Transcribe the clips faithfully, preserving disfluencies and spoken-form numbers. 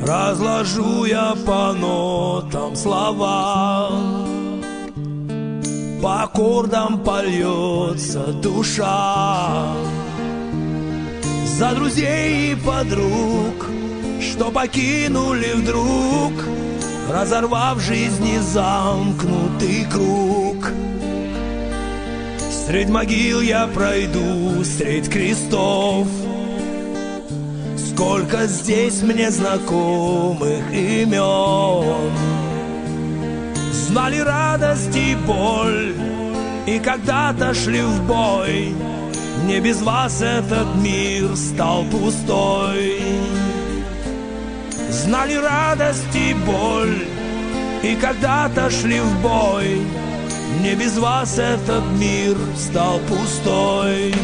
разложу я по нотам слова, по аккордам польется душа. За друзей и подруг, что покинули вдруг, разорвав в жизни замкнутый круг. Средь могил я пройду, средь крестов. Сколько здесь мне знакомых имен. Знали радость и боль, и когда-то шли в бой. Не без вас этот мир стал пустой. Знали радость и боль, и когда-то шли в бой. Не без вас этот мир стал пустой.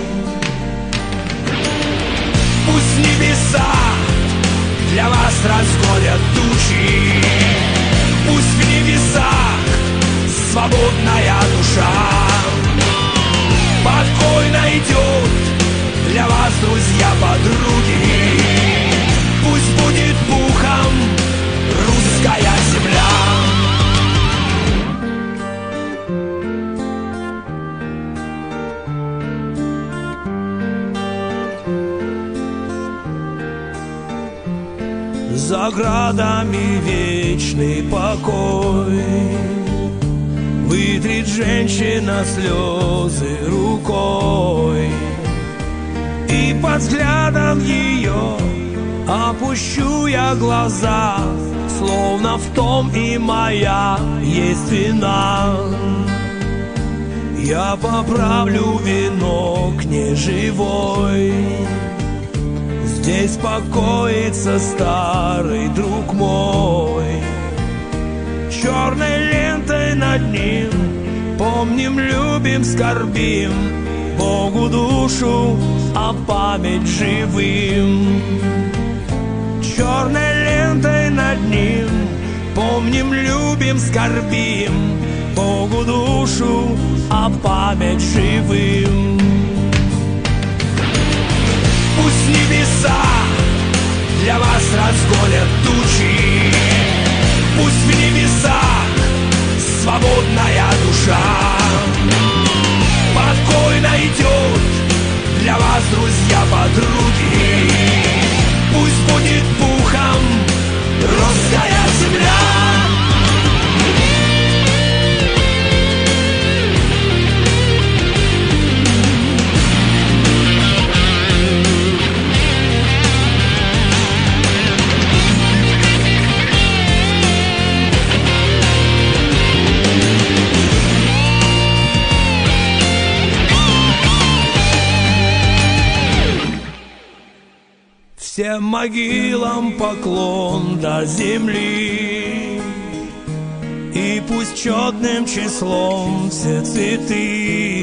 Пусть небеса для вас разгонят тучи, пусть в небесах свободная душа покой найдет для вас, друзья, подруги. Пусть будет пухом русская земля. За градами вечный покой, вытрет женщина слезы рукой, и под взглядом ее опущу я глаза, словно в том и моя есть вина. Я поправлю венок неживой. Здесь покоится старый друг мой. Черной лентой над ним помним, любим, скорбим, Богу душу, а память живым. Черной лентой над ним помним, любим, скорбим, Богу душу, а память живым. Пусть небеса для вас разгонят тучи, пусть в небесах свободная душа покой найдет для вас, друзья, подруги. Пусть будет пухом русская земля. Всем могилам поклон до земли, и пусть четным числом все цветы.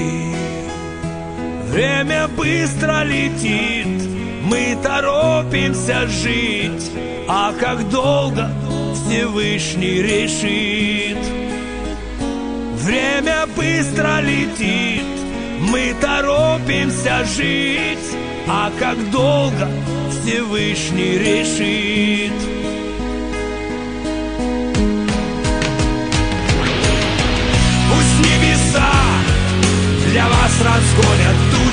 Время быстро летит, мы торопимся жить, а как долго Всевышний решит. Время быстро летит, мы торопимся жить, а как долго Всевышний решит. Пусть небеса для вас разгонят тучи,